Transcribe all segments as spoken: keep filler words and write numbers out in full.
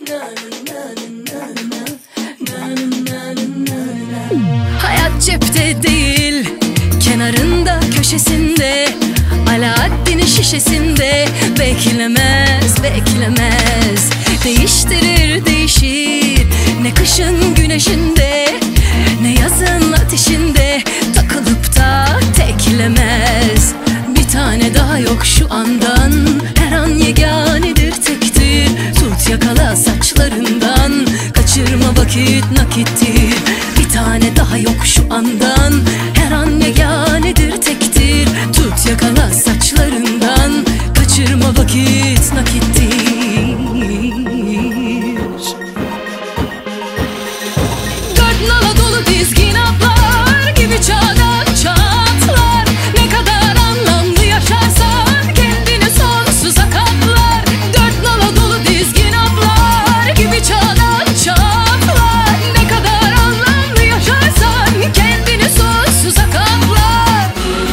Hayat cepte değil, kenarında köşesinde, Alaaddin'in şişesinde. Beklemez, beklemez, değiştirir, değişir. Ne kışın güneşinde, ne yazın ateşinde, takılıp da teklemez. Bir tane daha yok şu andan, her an yeganedir, tektir. Tut yakala saçlarından, kaçırma vakit nakittir. Bir tane daha yok şu andan, her an yeganedir, tektir. Tut yakala saçlarından, kaçırma vakit nakittir. Dört nala dolu dizgin atlar gibi çağdan çatlar. Ne kadar anlamlı yaşarsan kendini sonsuza katlar. Dört nala dolu dizgin atlar gibi çağdan çatlar. Ne kadar anlamlı yaşarsan kendini sonsuza katlar.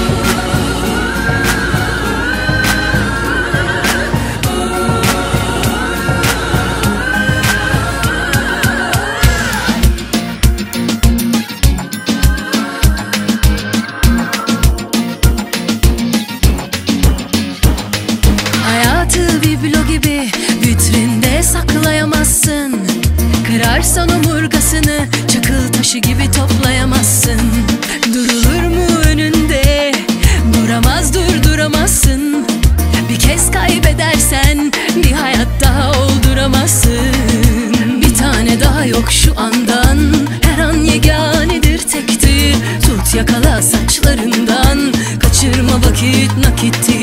Hayatı biblo gibi vitrinde saklayamazsın. Kırarsan omurgasını çakıl taşı gibi toplayamazsın. Durulur mu önünde, duramaz durduramazsın. Bir kez kaybedersen bir hayat daha olduramazsın. Bir tane daha yok şu andan, her an yeganedir, tektir. Tut yakala saçlarından, kaçırma vakit nakittir.